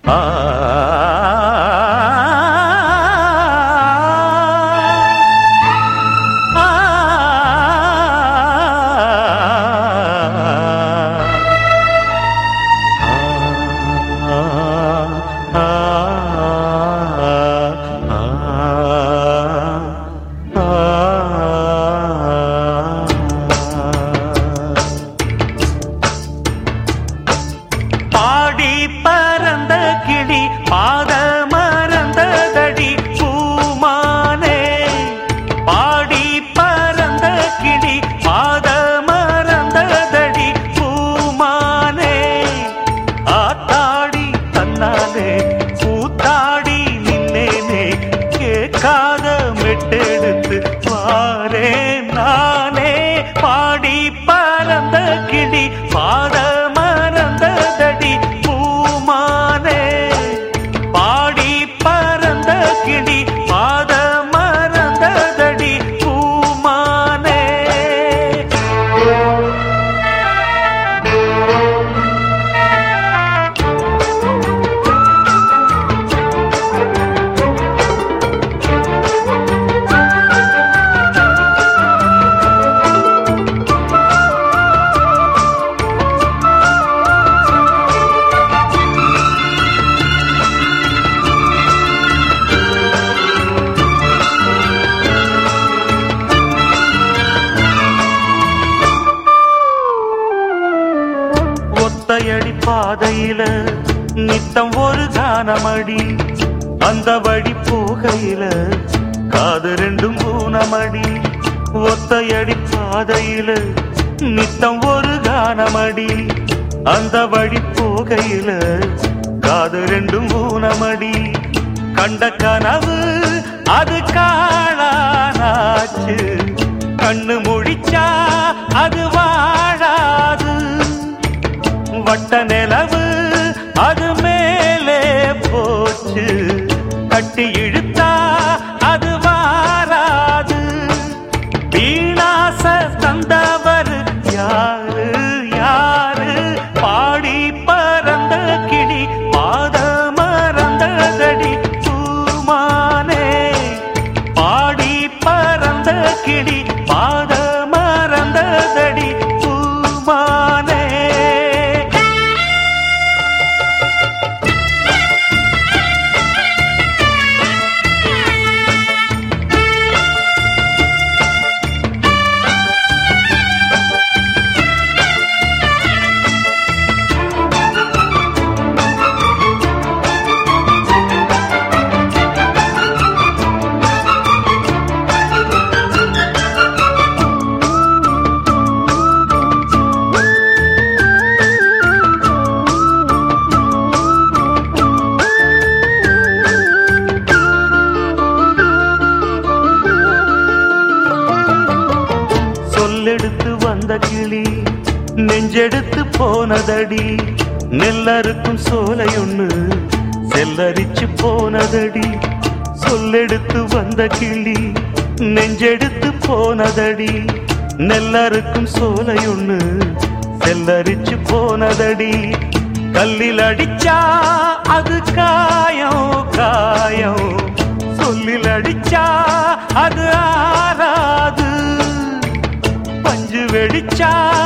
ஆ பாடி பறந்த கிளி பாத மறந்ததடி பூமானே பாடி பறந்த கிளி பாத மறந்ததடி பூமானே ஆத்தாடி தன்னாலே கூத்தாடி நின்னேனே கேட்காத மெட்டெடுத்து வாரே நானே பாடி பறந்த கிளி பாத மறந்ததடி பூமானே பாடி பறந்த கிளி பாத மறந்ததடி பூமானே ஒத்தையடி பாதையில நித்தம் ஒரு கானமடி அந்த வழி போகையில காது ரெண்டும் ஊனமடி ஒத்தையடி பாதையில நித்தம் ஒரு கானமடி அந்த வழி போகையில காது ரெண்டும் ஊனமடி கண்ட கனவு அது காணானாச்சு கண்ணு முடிச்சா அது வாழாது வட்ட நிலவு அது மேலே போச்சு கட்டி இழுத்தா அது வாராது வீணாச தந்தவர் யாரு யாரு பாடி பறந்த கிளி பாத மறந்ததடி பூமானே பாடி பறந்த கிளி பாத மறந்ததடி பூமானே சொல்லெடுத்து வந்த கிளி நெஞ்செடுத்து போனதடி நெல்லறுக்கும் சோலையொன்னு செல்லரிச்சு போனதடி சொல்லெடுத்து வந்த கிளி நெஞ்செடுத்து போனதடி நெல்லறுக்கும் சோலையொன்னு செல்லரிச்சு போனதடி கல்லில் அடிச்சா அது காயம் காயம் சொல்லில் அடிச்சா அது ஆறாது பஞ்சு வெடிச்சா